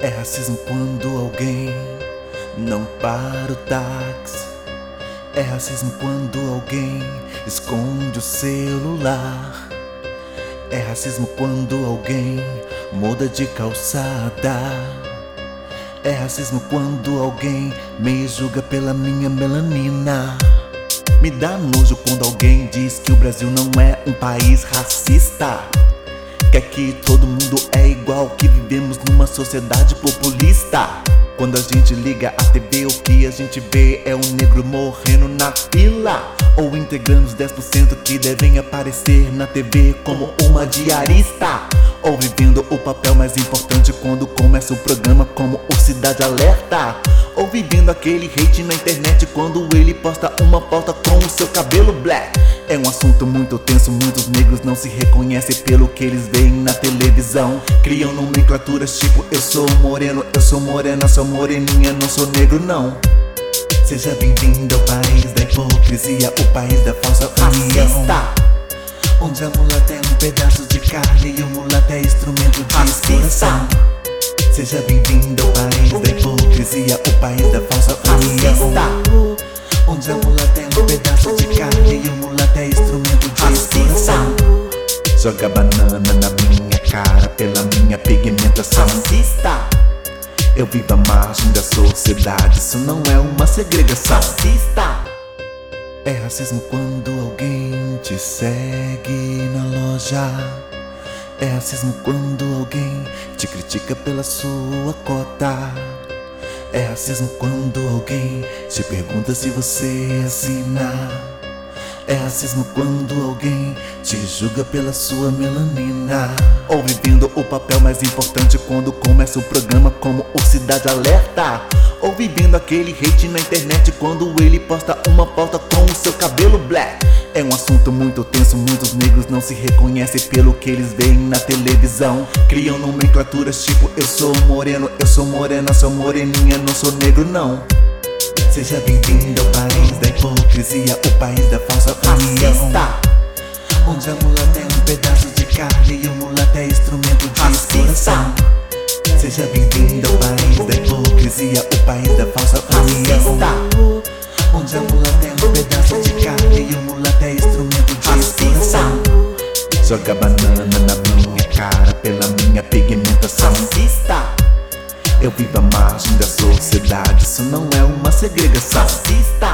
É racismo quando alguém não para o táxi. É racismo quando alguém esconde o celular. É racismo quando alguém muda de calçada. É racismo quando alguém me julga pela minha melanina. Me dá nojo quando alguém diz que o Brasil não é um país racista. Quer que todo mundo é igual, que vivemos numa sociedade populista. Quando a gente liga a TV, o que a gente vê é um negro morrendo na fila, ou integrando os 10% que devem aparecer na TV como uma diarista, ou vivendo o papel mais importante quando começa o programa como o Cidade Alerta, ou vivendo aquele hate na internet quando ele posta uma foto com o seu cabelo black. É um assunto muito tenso, muitos negros não se reconhecem pelo que eles veem na televisão. Criam nomenclaturas tipo eu sou moreno, eu sou morena, sou moreninha, não sou negro não. Seja bem-vindo ao país da hipocrisia, o país da falsa união, onde a mulata é um pedaço de carne e o mulato é instrumento de exploração. Seja bem-vindo ao país da hipocrisia, o país da falsa união, onde a mulata é um pedaço de carne e o mulato é instrumento de exploração. Joga banana na minha cara pela minha pigmentação. Eu vivo à margem da sociedade, isso não é uma segregação. É racismo quando alguém te segue na loja. É racismo quando alguém te critica pela sua cota. É racismo quando alguém te pergunta se você assina. É racismo quando alguém te julga pela sua melanina, ou vivendo o papel mais importante quando começa o programa como o Cidade Alerta, ou vivendo aquele hate na internet quando ele posta uma foto com o seu cabelo black. É um assunto muito tenso, muitos negros não se reconhecem pelo que eles veem na televisão. Criam nomenclaturas tipo eu sou moreno, eu sou morena, sou moreninha, não sou negro não. Seja bem-vindo ao país da hipocrisia, o país da falsa união, onde a mulata é um pedaço de carne e o mulato é instrumento de exploração. Seja bem-vindo ao país da hipocrisia, o país da falsa união, onde a mulata é um pedaço de carne e o mulato é instrumento de exploração. Joga banana na minha cara pela minha pigmentação. Eu vivo à margem da sociedade, isso não é uma segregação.